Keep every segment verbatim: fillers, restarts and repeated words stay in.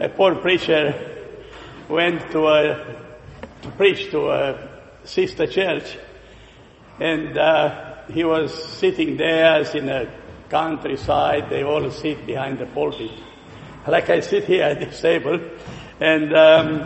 a poor preacher went to a, to preach to a sister church, and uh, he was sitting there as in a countryside. They all sit behind the pulpit, like I sit here at this table. And um,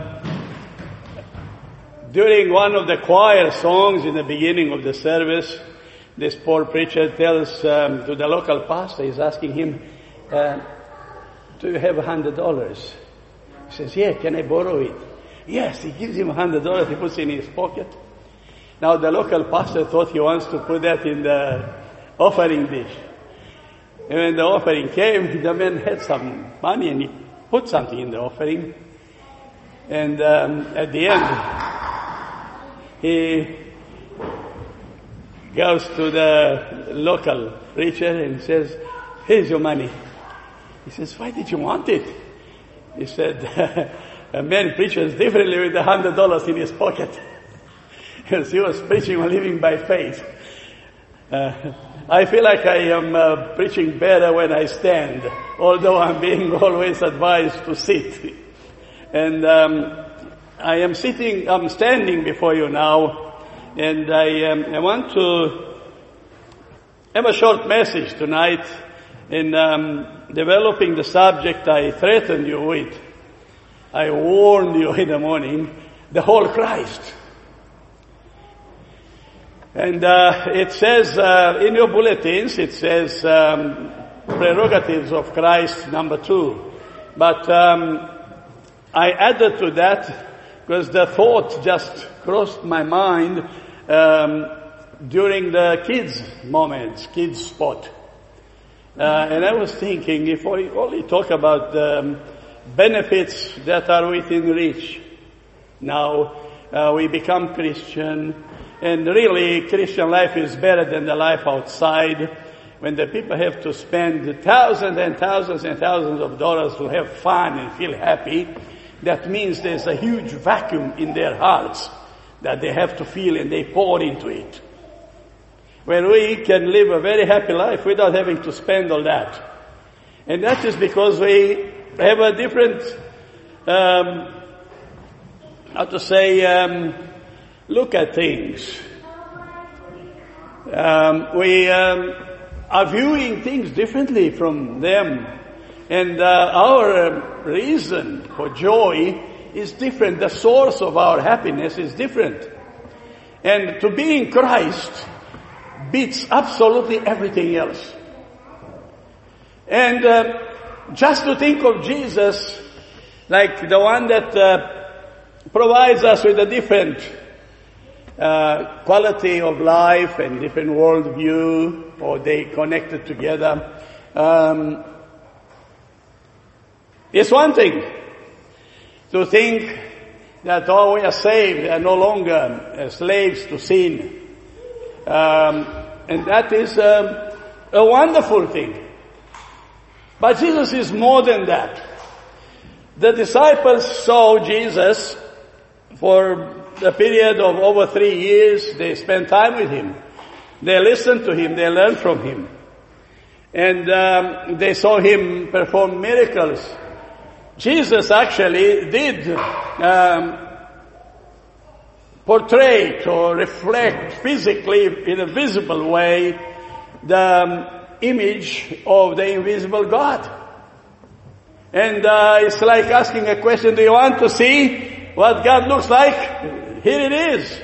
during one of the choir songs in the beginning of the service, this poor preacher tells um, to the local pastor, he's asking him, uh, do you have a hundred dollars? He says, yeah, can I borrow it? Yes, he gives him a hundred dollars, he puts it in his pocket. Now the local pastor thought he wants to put that in the offering dish. And when the offering came, the man had some money and he put something in the offering. And um, at the end, he goes to the local preacher and says, here's your money. He says, why did you want it? He said, a man preaches differently with a hundred dollars in his pocket. Because he was preaching on living by faith. Uh, I feel like I am uh, preaching better when I stand, although I'm being always advised to sit. And um, I am sitting, I'm standing before you now. And I, um, I want to have a short message tonight in um, developing the subject I threatened you with. I warned you in the morning, the whole Christ. And uh, it says uh, in your bulletins, it says um, prerogatives of Christ, number two. But um, I added to that because the thought just crossed my mind um, during the kids' moments, kids' spot. Uh, and I was thinking, if we only talk about the um, benefits that are within reach. Now, uh, we become Christian, and really Christian life is better than the life outside. When the people have to spend thousands and thousands and thousands of dollars to have fun and feel happy, that means there's a huge vacuum in their hearts that they have to feel, and they pour into it. When we can live a very happy life without having to spend all that. And that is because we have a different, um, how to say, um, look at things. Um, we um, are viewing things differently from them. And uh, our reason for joy is different. The source of our happiness is different. And to be in Christ beats absolutely everything else. And uh, just to think of Jesus like the one that uh, provides us with a different uh, quality of life and different worldview, or they connected together, um, it's one thing to think that, oh, we are saved, we are no longer uh, slaves to sin. Um, and that is um, a wonderful thing. But Jesus is more than that. The disciples saw Jesus for a period of over three years. They spent time with him. They listened to him. They learned from him. And um, they saw him perform miracles. Jesus actually did um, portray or reflect physically in a visible way the um, image of the invisible God. And uh, it's like asking a question, do you want to see what God looks like? Here it is.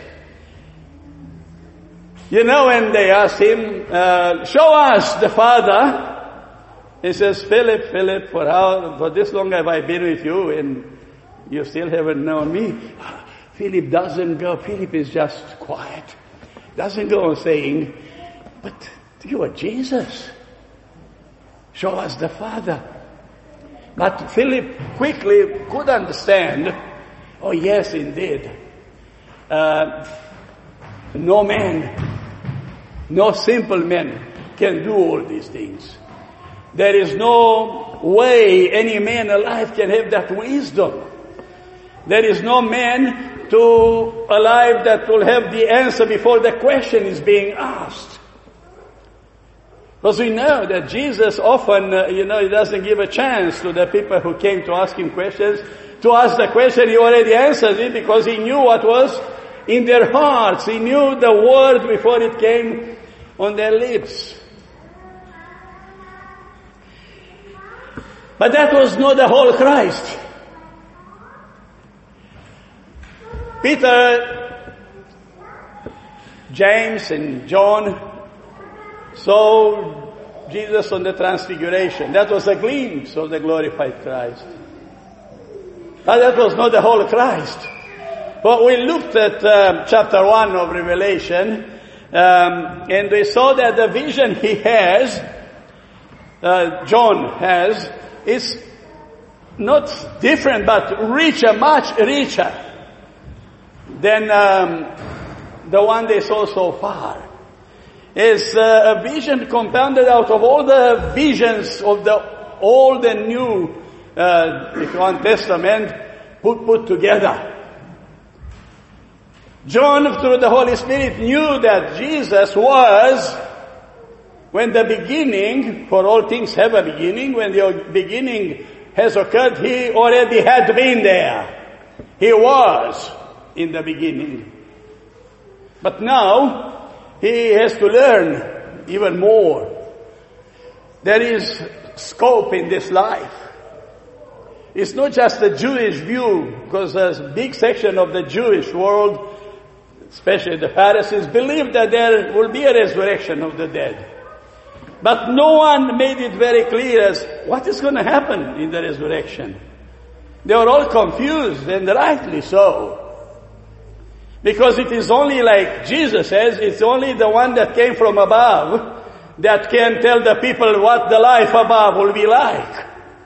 You know, when they asked him, uh, show us the Father, he says, Philip, Philip, for how, for this long have I been with you and you still haven't known me? Philip doesn't go, Philip is just quiet. Doesn't go on saying, but you are Jesus. Show us the Father. But Philip quickly could understand, oh yes, indeed. Uh, no man, no simple man can do all these things. There is no way any man alive can have that wisdom. There is no man to alive that will have the answer before the question is being asked. Because we know that Jesus often, uh, you know, he doesn't give a chance to the people who came to ask him questions. To ask the question, he already answered it because he knew what was in their hearts. He knew the word before it came on their lips. But that was not the whole Christ. Peter, James, and John saw Jesus on the Transfiguration. That was a glimpse of the glorified Christ. But that was not the whole Christ. But we looked at uh, chapter one of Revelation, um, and we saw that the vision he has, uh, John has, is not different, but richer, much richer than um, the one they saw so far. Is uh, a vision compounded out of all the visions of the Old and New uh, if you want, Testament put put together. John, through the Holy Spirit, knew that Jesus was, when the beginning, for all things have a beginning, when the beginning has occurred, he already had been there. He was in the beginning. But now, he has to learn even more. There is scope in this life. It's not just a Jewish view, because a big section of the Jewish world, especially the Pharisees, believe that there will be a resurrection of the dead. But no one made it very clear as what is going to happen in the resurrection. They were all confused, and rightly so. Because it is only, like Jesus says, it's only the one that came from above that can tell the people what the life above will be like.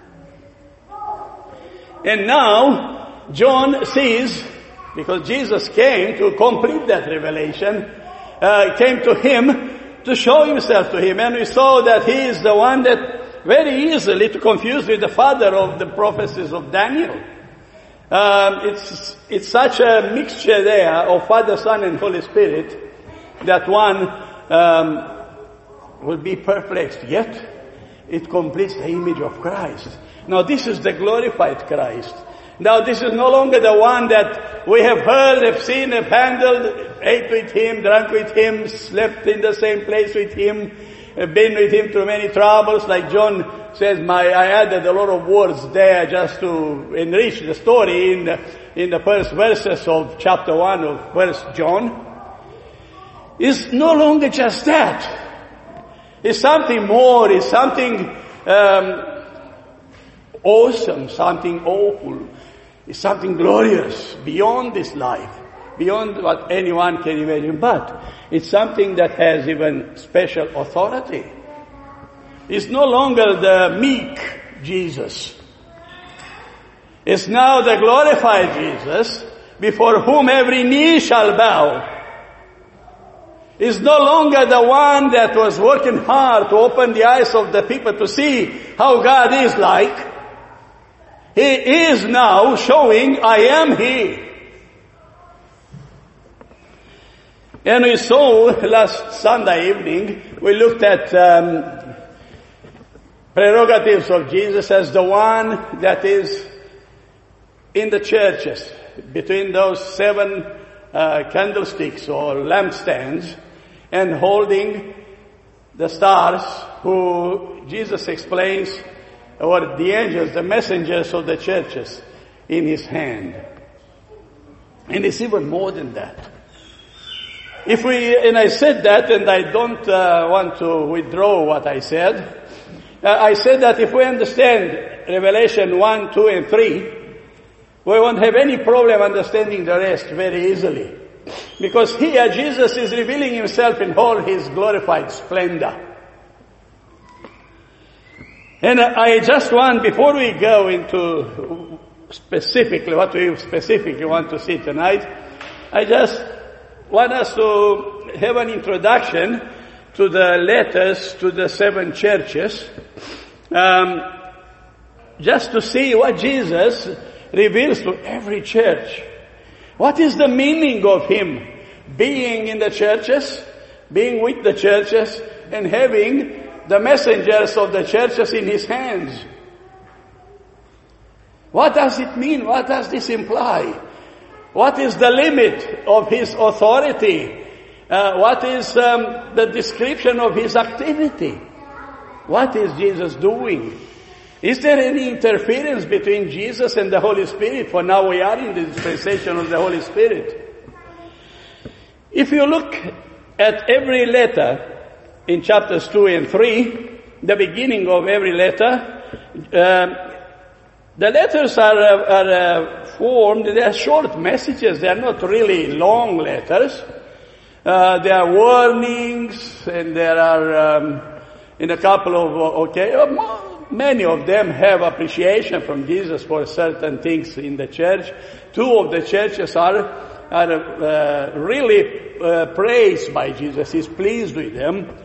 And now, John sees, because Jesus came to complete that revelation, uh, came to him to show himself to him. And we saw that he is the one that very easily to confuse with the father of the prophecies of Daniel. Um, it's it's such a mixture there of Father, Son, and Holy Spirit that one um, will be perplexed. Yet it completes the image of Christ. Now this is the glorified Christ. Now this is no longer the one that we have heard, have seen, have handled, ate with him, drank with him, slept in the same place with him, been with him through many troubles. Like John says, my, I added a lot of words there just to enrich the story in the, in the first verses of chapter one of First John. It's no longer just that. It's something more. It's something um, awesome, something awful. It's something glorious beyond this life, beyond what anyone can imagine. But it's something that has even special authority. It's no longer the meek Jesus. It's now the glorified Jesus before whom every knee shall bow. It's no longer the one that was working hard to open the eyes of the people to see how God is like. He is now showing, I am He. And we saw last Sunday evening, we looked at um, prerogatives of Jesus as the one that is in the churches, between those seven uh, candlesticks or lampstands, and holding the stars, who Jesus explains or the angels, the messengers of the churches, in his hand. And it's even more than that. If we, and I said that, and I don't uh, want to withdraw what I said, uh, I said that if we understand Revelation one, two, and three, we won't have any problem understanding the rest very easily. Because here Jesus is revealing himself in all his glorified splendor. And I just want, before we go into specifically what we specifically want to see tonight, I just want us to have an introduction to the letters to the seven churches, um, just to see what Jesus reveals to every church. What is the meaning of him being in the churches, being with the churches, and having the messengers of the churches in his hands. What does it mean? What does this imply? What is the limit of his authority? Uh, what is um, the description of his activity? What is Jesus doing? Is there any interference between Jesus and the Holy Spirit? For now we are in the dispensation of the Holy Spirit. If you look at every letter in chapters two and three, the beginning of every letter, uh, the letters are, uh, are uh, formed, they are short messages, they are not really long letters. Uh, there are warnings, and there are, um, in a couple of, okay, many of them have appreciation from Jesus for certain things in the church. Two of the churches are, are uh, really uh, praised by Jesus. He's pleased with them.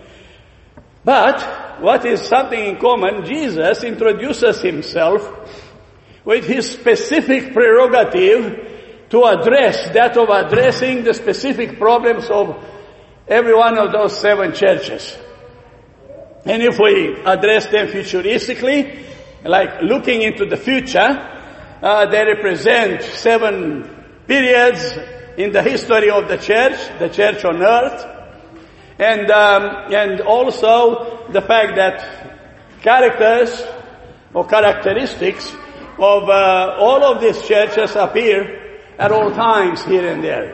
But what is something in common? Jesus introduces himself with his specific prerogative to address, that of addressing the specific problems of every one of those seven churches. And if we address them futuristically, like looking into the future, uh, they represent seven periods in the history of the church, the church on earth, and um, and also the fact that characters or characteristics of uh, all of these churches appear at all times here and there.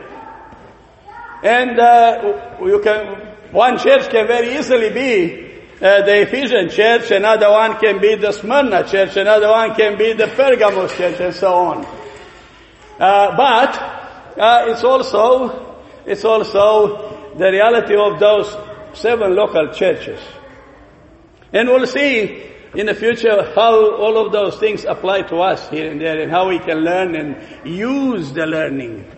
And uh, you can, one church can very easily be uh, the Ephesian church, another one can be the Smyrna church, another one can be the Pergamos church, and so on. Uh, but uh, it's also it's also the reality of those seven local churches. And we'll see in the future how all of those things apply to us here and there, and how we can learn and use the learning.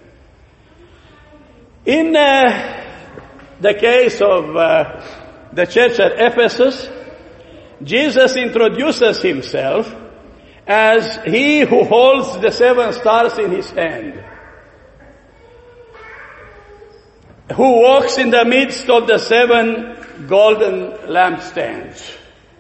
In uh, the case of uh, the church at Ephesus, Jesus introduces himself as he who holds the seven stars in his hand, who walks in the midst of the seven golden lampstands.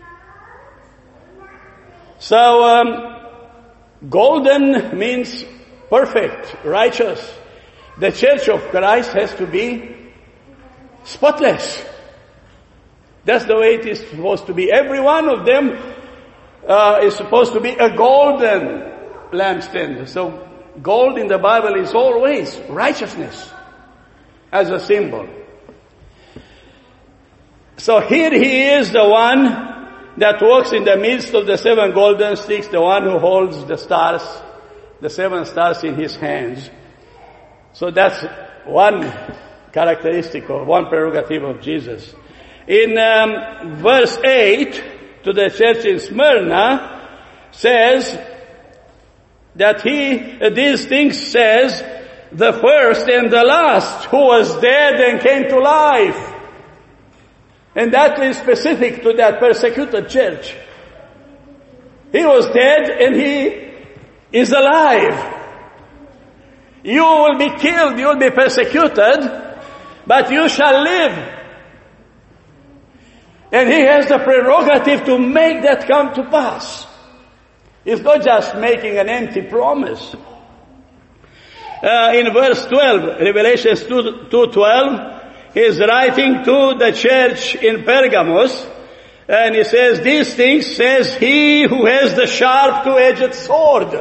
So, um, golden means perfect, righteous. The church of Christ has to be spotless. That's the way it is supposed to be. Every one of them uh, is supposed to be a golden lampstand. So, gold in the Bible is always righteousness as a symbol. So here he is, the one that walks in the midst of the seven golden sticks, the one who holds the stars, the seven stars in his hands. So that's one characteristic or one prerogative of Jesus. In um, verse eight, to the church in Smyrna, says that he, uh, these things says, the first and the last, who was dead and came to life. And that is specific to that persecuted church. He was dead and he is alive. You will be killed, you will be persecuted, but you shall live. And he has the prerogative to make that come to pass. It's not just making an empty promise. Uh, in verse twelve, Revelation two twelve, he is writing to the church in Pergamos, and he says, these things says he who has the sharp two-edged sword.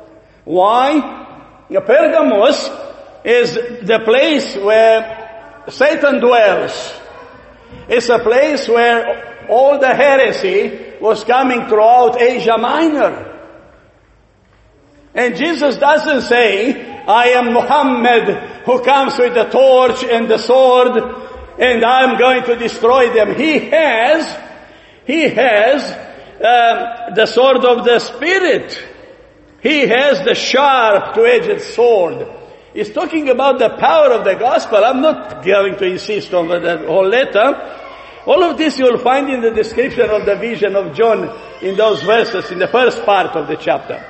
Why? Pergamos is the place where Satan dwells. It's a place where all the heresy was coming throughout Asia Minor. And Jesus doesn't say, I am Muhammad who comes with the torch and the sword and I'm going to destroy them. He has, he has um, the sword of the Spirit. He has the sharp two-edged sword. He's talking about the power of the gospel. I'm not going to insist on the whole letter. All of this you'll find in the description of the vision of John in those verses in the first part of the chapter.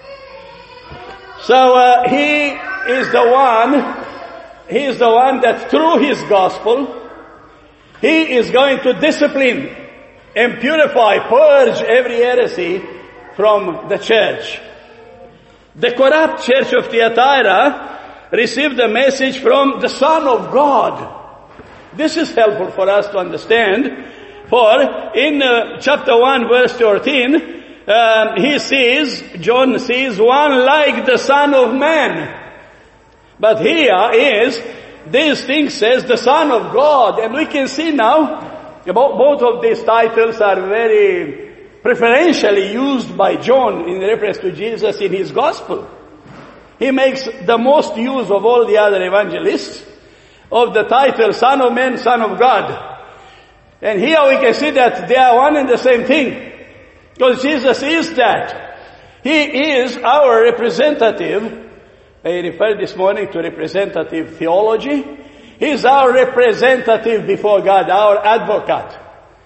So uh, he is the one, he is the one that through his gospel, he is going to discipline and purify, purge every heresy from the church. The corrupt church of Thyatira received a message from the Son of God. This is helpful for us to understand, for in uh, chapter one verse thirteen, um, he sees, John sees one like the Son of Man. But here is, these things says the Son of God, and we can see now, both of these titles are very preferentially used by John in reference to Jesus in his gospel. He makes the most use of all the other evangelists of the title Son of Man, Son of God. And here we can see that they are one and the same thing. Because Jesus is that. He is our representative. I referred this morning to representative theology. He is our representative before God, our advocate.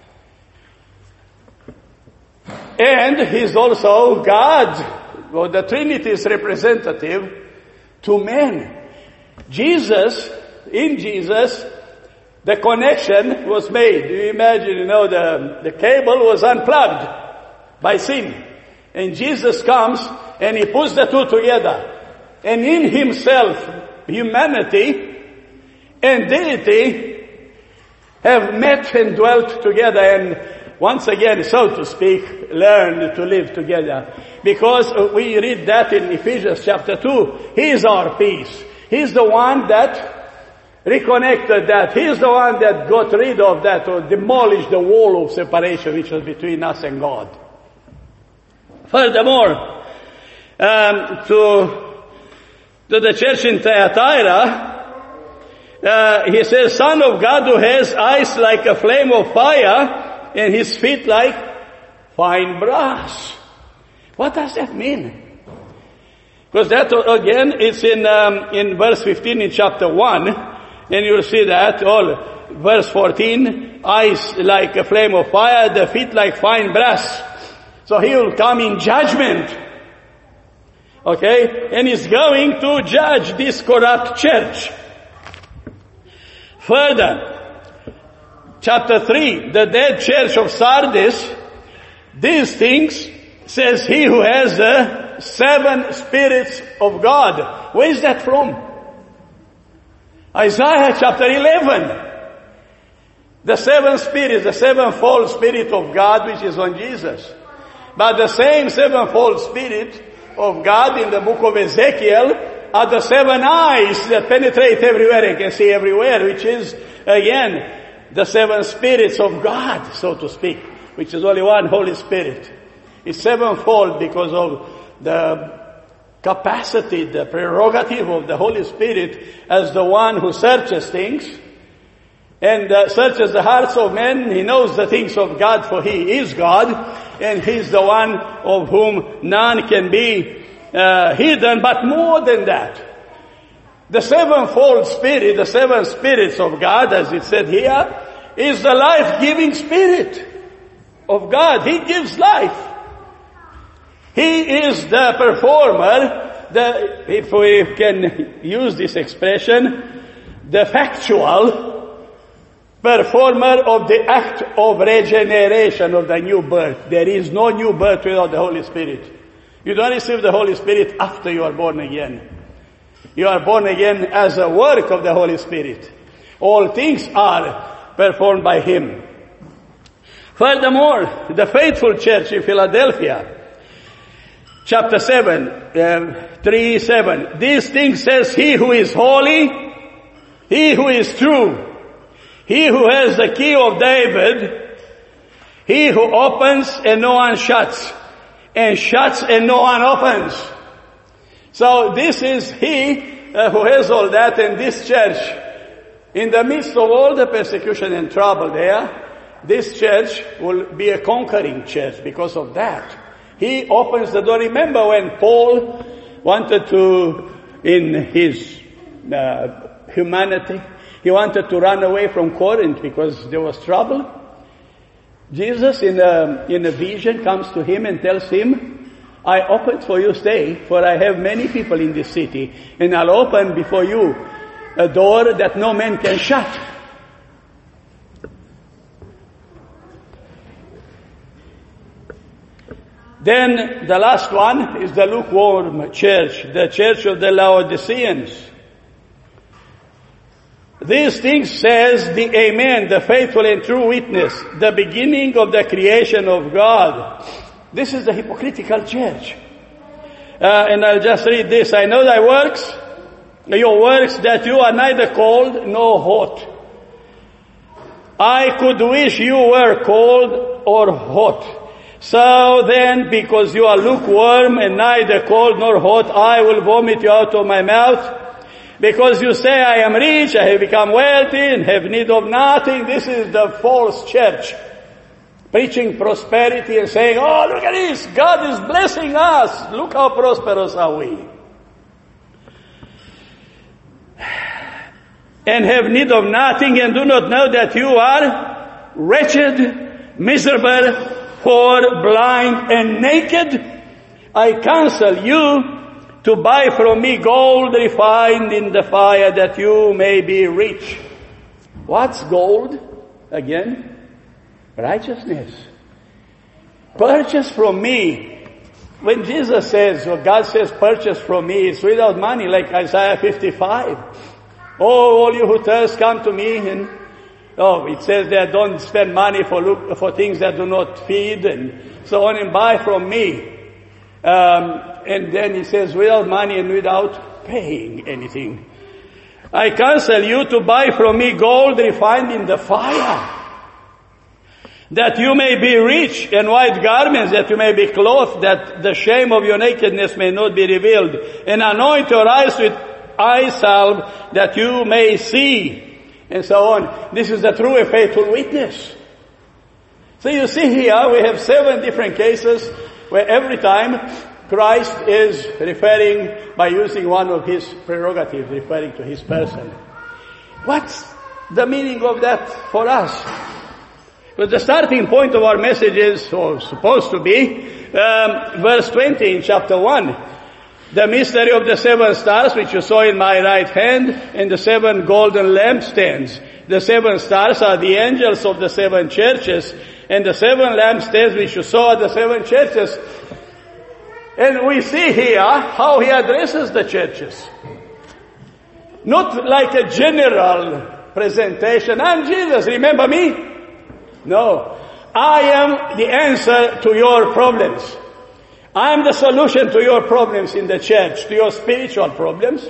And he is also God, or the Trinity's representative to men. Jesus, in Jesus, the connection was made. You imagine, you know, the, the cable was unplugged by sin. And Jesus comes and he puts the two together. And in himself, humanity and deity have met and dwelt together and once again, so to speak, learned to live together. Because we read that in Ephesians chapter two. He is our peace. He's the one that reconnected that. He's the one that got rid of that or demolished the wall of separation which was between us and God. Furthermore, um, to, to the church in Thyatira, uh, he says, Son of God who has eyes like a flame of fire and his feet like fine brass. What does that mean? Because that again is in um, in verse fifteen in chapter one, and you'll see that all verse fourteen, eyes like a flame of fire, the feet like fine brass. So he will come in judgment. Okay? And he's going to judge this corrupt church. Further, chapter three, the dead church of Sardis, these things says he who has the seven spirits of God. Where is that from? Isaiah chapter eleven. The seven spirits, the sevenfold spirit of God which is on Jesus. But the same sevenfold spirit of God in the book of Ezekiel are the seven eyes that penetrate everywhere and can see everywhere, which is, again, the seven spirits of God, so to speak, which is only one Holy Spirit. It's sevenfold because of the capacity, the prerogative of the Holy Spirit as the one who searches things and uh, searches the hearts of men. He knows the things of God, for he is God, and he's the one of whom none can be uh, hidden. But more than that, the sevenfold spirit, the seven spirits of God, as it said here, is the life-giving spirit of God. He gives life. He is the performer, the, if we can use this expression, the factual performer of the act of regeneration, of the new birth. There is no new birth without the Holy Spirit. You don't receive the Holy Spirit after you are born again. You are born again as a work of the Holy Spirit. All things are performed by Him. Furthermore, the faithful church in Philadelphia, chapter seven, uh, three, seven. These things says he who is holy, he who is true, he who has the key of David, he who opens and no one shuts, and shuts and no one opens. So this is he uh, who has all that, and this church, in the midst of all the persecution and trouble there, this church will be a conquering church because of that. He opens the door. Remember when Paul wanted to, in his uh, humanity, he wanted to run away from Corinth because there was trouble. Jesus in a, in a vision comes to him and tells him, I opened for you, stay, for I have many people in this city, and I'll open before you a door that no man can shut. Then the last one is the lukewarm church, the church of the Laodiceans. These things says the Amen, the faithful and true witness, the beginning of the creation of God. This is the hypocritical church. Uh, and I'll just read this. I know thy works, your works, that you are neither cold nor hot. I could wish you were cold or hot. So then, because you are lukewarm and neither cold nor hot, I will vomit you out of my mouth. Because you say, I am rich, I have become wealthy, and have need of nothing. This is the false church. Preaching prosperity and saying, oh, look at this, God is blessing us. Look how prosperous are we. And have need of nothing, and do not know that you are wretched, miserable, poor, blind, and naked. I counsel you to buy from me gold refined in the fire, that you may be rich. What's gold? Again, righteousness. Purchase from me. When Jesus says, or God says, purchase from me, it's without money, like Isaiah fifty-five. Oh, all you who thirst, come to me. And oh, it says that don't spend money for look, for things that do not feed, and so on, and buy from me. Um, and then he says, without money and without paying anything. I counsel you to buy from me gold refined in the fire, that you may be rich, and white garments, that you may be clothed, that the shame of your nakedness may not be revealed, and anoint your eyes with eye salve, that you may see, and so on. This is the true and faithful witness. So you see here, we have seven different cases where every time Christ is referring by using one of his prerogatives, referring to his person. What's the meaning of that for us? Well, the starting point of our message is, or supposed to be, um, verse twenty in chapter one. The mystery of the seven stars, which you saw in my right hand, and the seven golden lampstands. The seven stars are the angels of the seven churches, and the seven lampstands which you saw are the seven churches. And we see here how he addresses the churches. Not like a general presentation. I'm Jesus, remember me? No. I am the answer to your problems. I am the solution to your problems in the church, to your spiritual problems.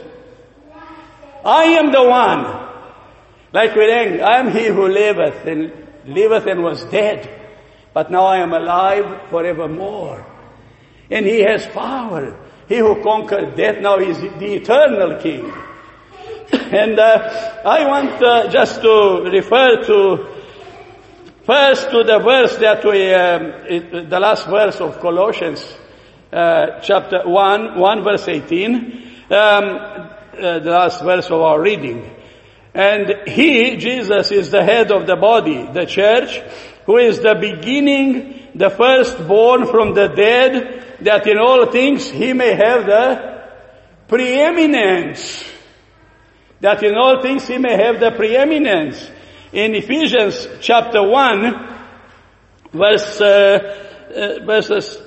I am the one. Like we read, I am he who liveth and liveth and was dead, but now I am alive forevermore. And he has power. He who conquered death, now is the eternal King. And uh, I want uh, just to refer to first to the verse that we, um, it, the last verse of Colossians, uh, chapter one, one verse eighteen, um, uh, the last verse of our reading. And he, Jesus, is the head of the body, the church, who is the beginning, the firstborn from the dead, that in all things he may have the preeminence. That in all things he may have the preeminence. In Ephesians chapter one, verse, uh, uh, verses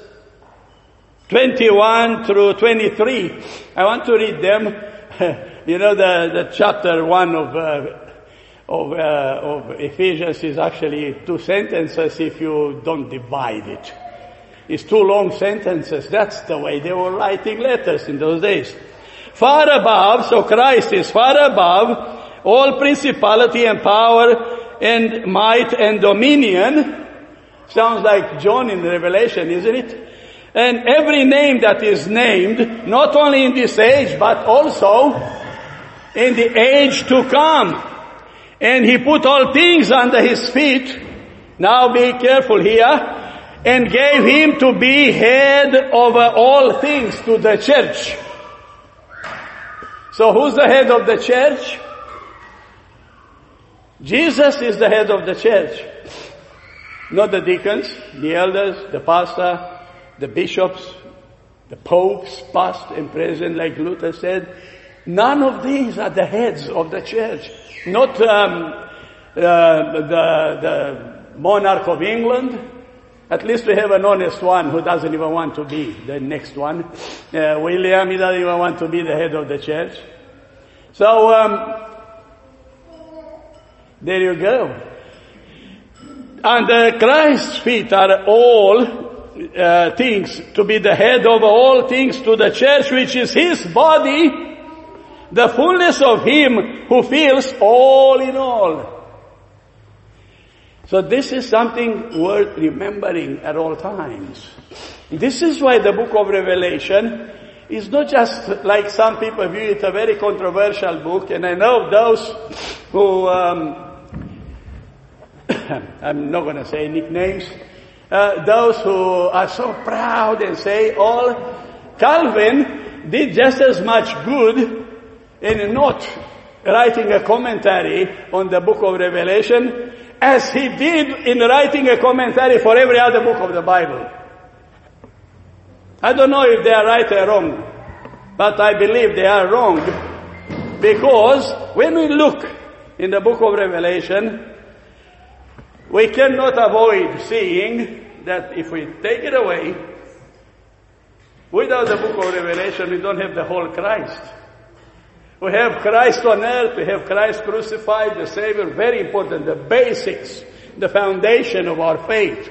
twenty-one through twenty-three, I want to read them. You know, the, the chapter one of, uh, of, uh, of Ephesians is actually two sentences if you don't divide it. It's two long sentences. That's the way they were writing letters in those days. Far above, so Christ is far above all principality and power and might and dominion. Sounds like John in Revelation, isn't it? And every name that is named, not only in this age, but also in the age to come. And he put all things under his feet. Now be careful here. And gave him to be head over all things to the church. So who's the head of the church? Jesus is the head of the church. Not the deacons, the elders, the pastor, the bishops, the popes, past and present, like Luther said. None of these are the heads of the church. Not um, uh, the, the monarch of England, At least we have an honest one who doesn't even want to be the next one. Uh, William, he doesn't even want to be the head of the church. So, um, there you go. And uh, Christ's feet are all uh, things to be the head of all things to the church, which is his body, the fullness of him who fills all in all. So this is something worth remembering at all times. This is why the book of Revelation is not just like some people view it, a very controversial book. And I know those who, um, I'm not going to say nicknames, uh, those who are so proud and say all, Calvin did just as much good in not writing a commentary on the book of Revelation as he did in writing a commentary for every other book of the Bible. I don't know if they are right or wrong, but I believe they are wrong, because when we look in the book of Revelation, we cannot avoid seeing that if we take it away, without the book of Revelation, we don't have the whole Christ. We have Christ on earth, we have Christ crucified, the Savior, very important, the basics, the foundation of our faith.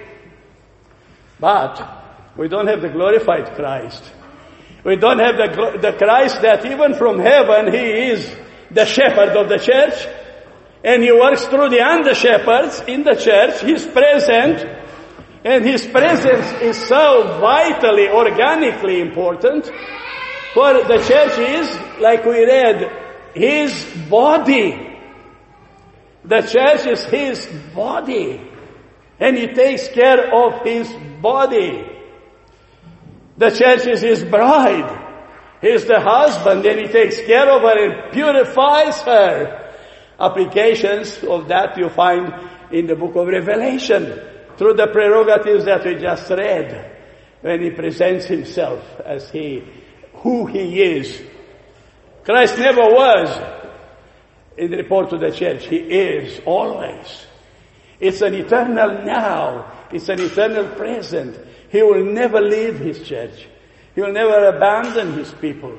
But we don't have the glorified Christ. We don't have the, the Christ that even from heaven, he is the shepherd of the church, and he works through the under shepherds in the church. He's present, and his presence is so vitally, organically important. For the church is, like we read, his body. The church is his body. And he takes care of his body. The church is his bride. He's the husband, and he takes care of her and purifies her. Applications of that you find in the book of Revelation, through the prerogatives that we just read, when he presents himself as he who he is. Christ never was in the report to the church. He is always. It's an eternal now. It's an eternal present. He will never leave his church. He will never abandon his people.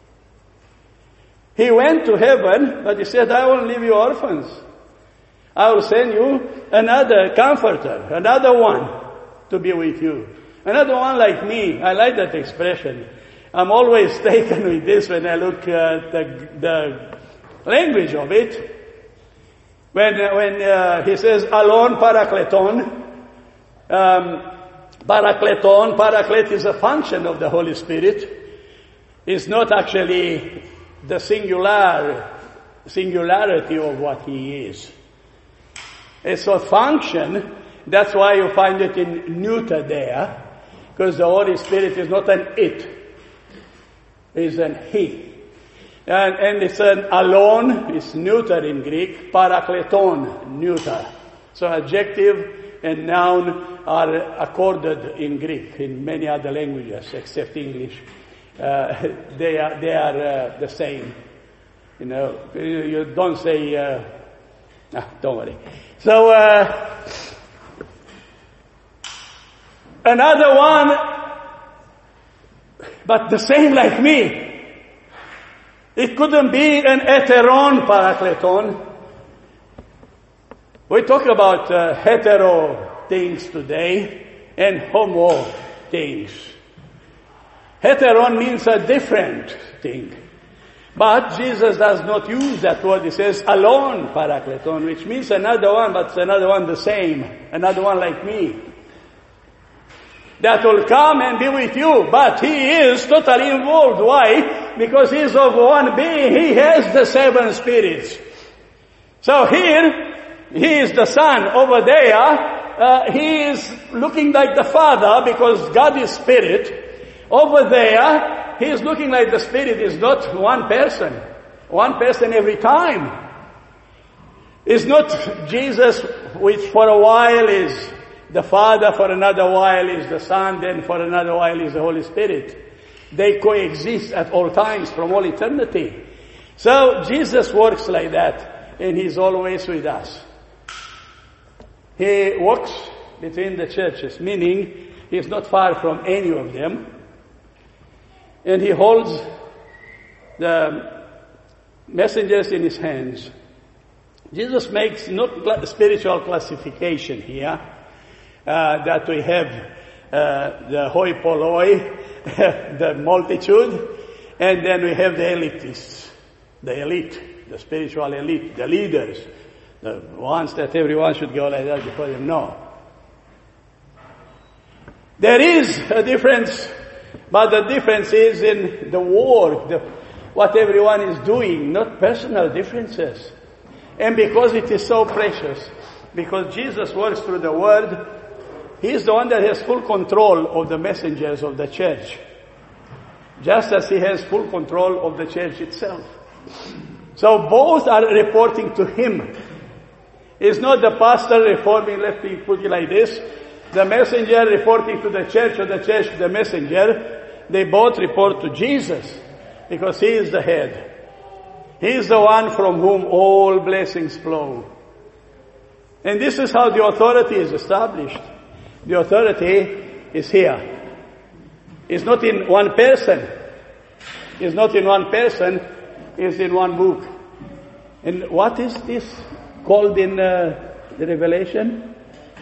He went to heaven, but he said, I won't leave you orphans. I will send you another comforter, another one to be with you. Another one like me. I like that expression. I'm always taken with this when I look at the, the language of it. When, when uh, he says, alon parakleton, um, parakleton, paraklet is a function of the Holy Spirit. It's not actually the singular, singularity of what he is. It's a function. That's why you find it in neuter there, because the Holy Spirit is not an it. Is an he. And, and it's an alone, it's neuter in Greek, parakleton, neuter. So adjective and noun are accorded in Greek, in many other languages except English. Uh, they are, they are uh, the same. You know, you, you don't say, uh, ah, don't worry. So, uh, another one, but the same like me. It couldn't be an heteron parakleton. We talk about uh, hetero things today and homo things. Heteron means a different thing. But Jesus does not use that word. He says alone parakleton, which means another one, but it's another one the same. Another one like me. That will come and be with you, but he is totally involved. Why? Because he is of one being. He has the seven spirits. So here, he is the Son. Over there, uh, he is looking like the Father because God is Spirit. Over there, he is looking like the Spirit. Is not one person. One person every time. It's not Jesus, which for a while is the Father, for another while is the Son, then for another while is the Holy Spirit. They coexist at all times from all eternity. So Jesus works like that, and he's always with us. He walks between the churches, meaning he's not far from any of them. And he holds the messengers in his hands. Jesus makes no spiritual classification here, uh, that we have uh, the hoi polloi, the multitude, and then we have the elitists, the elite, the spiritual elite, the leaders, the ones that everyone should go like that before them. No. There is a difference, but the difference is in the work, the, what everyone is doing, not personal differences. And because it is so precious, because Jesus works through the Word, He is the one that has full control of the messengers of the church, just as He has full control of the church itself. So both are reporting to Him. It's not the pastor reforming, let me put it like this, the messenger reporting to the church or the church to the messenger. They both report to Jesus because He is the head. He is the one from whom all blessings flow. And this is how the authority is established. The authority is here. It's not in one person. It's not in one person. It's in one book. And what is this called in uh, the Revelation?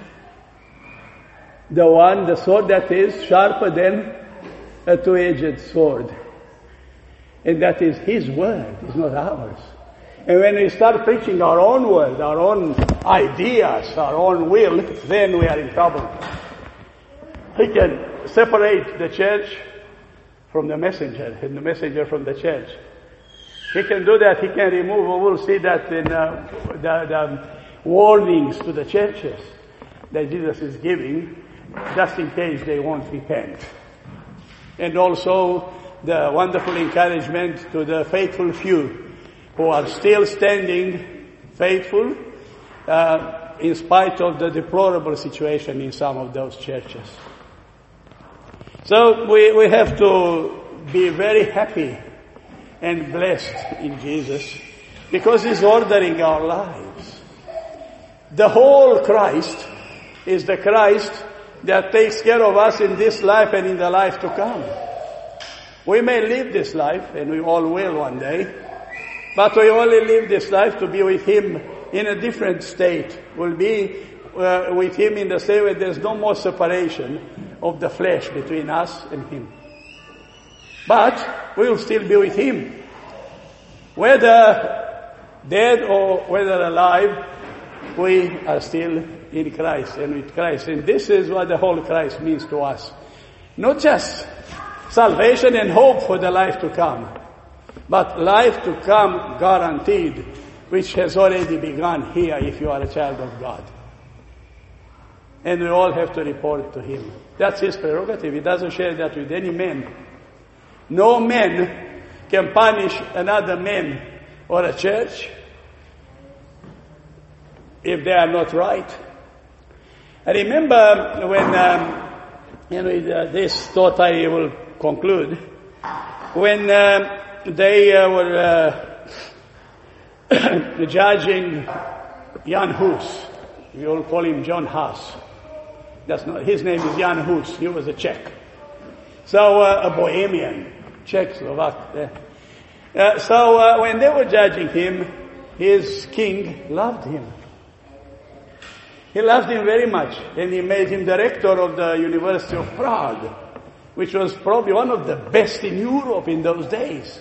The one, the sword that is sharper than a two-edged sword. And that is His word, it's not ours. And when we start preaching our own word, our own ideas, our own will, then we are in trouble. He can separate the church from the messenger, and the messenger from the church. He can do that. He can remove, we'll see that in uh, the, the warnings to the churches that Jesus is giving, just in case they won't repent. And also the wonderful encouragement to the faithful few who are still standing faithful uh, in spite of the deplorable situation in some of those churches. So we, we have to be very happy and blessed in Jesus because He's ordering our lives. The whole Christ is the Christ that takes care of us in this life and in the life to come. We may live this life, and we all will one day, but we only live this life to be with Him in a different state. We'll be uh, with Him in the state where there's no more separation of the flesh between us and Him. But we'll still be with Him. Whether dead or whether alive, we are still in Christ and with Christ. And this is what the whole Christ means to us. Not just salvation and hope for the life to come, but life to come guaranteed, which has already begun here if you are a child of God. And we all have to report to Him. That's His prerogative. He doesn't share that with any man. No man can punish another man or a church if they are not right. I remember when, um, you know, uh, this thought I will conclude, when uh, they uh, were uh, judging Jan Hus. We all call him John Huss. That's not, his name is Jan Hus. He was a Czech. So, uh, a Bohemian, Czechoslovak. Uh, so, uh, when they were judging him, his king loved him. He loved him very much, and he made him director of the University of Prague, which was probably one of the best in Europe in those days.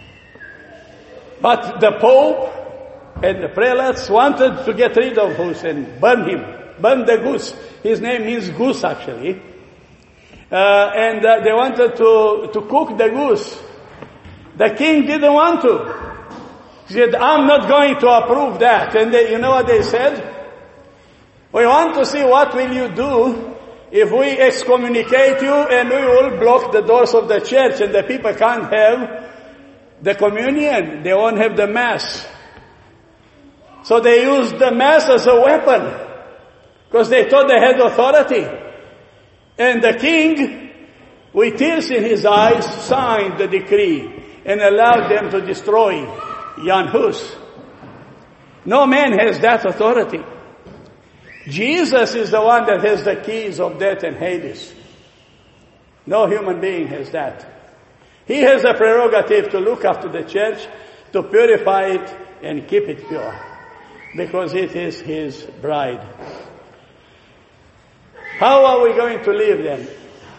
But the Pope and the prelates wanted to get rid of Hus and burn him, burn the goose. His name means goose, actually. Uh, and uh, they wanted to, to cook the goose. The king didn't want to. He said, I'm not going to approve that. And they, you know what they said? We want to see what will you do if we excommunicate you and we will block the doors of the church and the people can't have the communion. They won't have the mass. So they used the mass as a weapon because they thought they had authority. And the king, with tears in his eyes, signed the decree and allowed them to destroy Jan Hus. No man has that authority. Jesus is the one that has the keys of death and Hades. No human being has that. He has a prerogative to look after the church, to purify it and keep it pure, because it is his bride. How are we going to live then?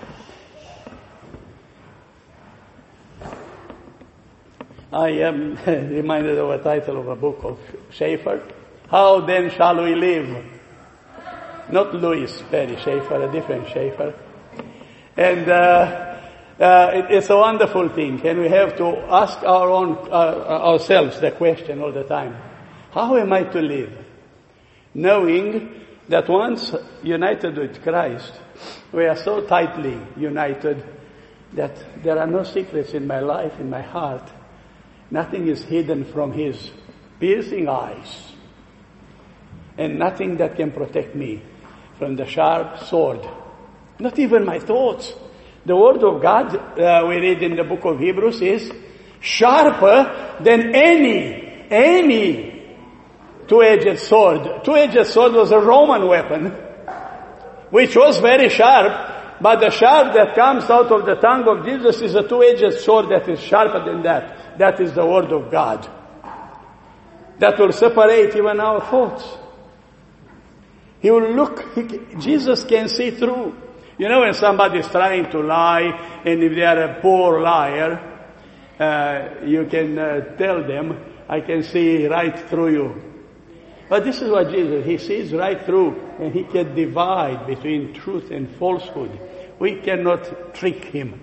I am reminded of a title of a book of Schaeffer. How then shall we live? Not Louis Perry Schaeffer, a different Schaeffer. And uh, uh, it, it's a wonderful thing, and we have to ask our own uh, ourselves the question all the time: how am I to live? Knowing that once united with Christ, we are so tightly united that there are no secrets in my life, in my heart. Nothing is hidden from His piercing eyes, and nothing that can protect me from the sharp sword. Not even my thoughts. The Word of God, uh, we read in the book of Hebrews, is sharper than any, any two-edged sword. Two-edged sword was a Roman weapon, which was very sharp, but the sharp that comes out of the tongue of Jesus is a two-edged sword that is sharper than that. That is the Word of God. That will separate even our thoughts. He will look, he, Jesus can see through. You know, when somebody is trying to lie, and if they are a poor liar, uh, you can uh, tell them, I can see right through you. But this is what Jesus, He sees right through, and He can divide between truth and falsehood. We cannot trick Him.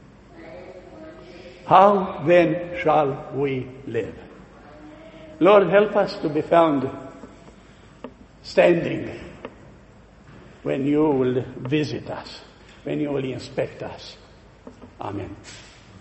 How then shall we live? Lord, help us to be found standing when You will visit us, when You will inspect us. Amen.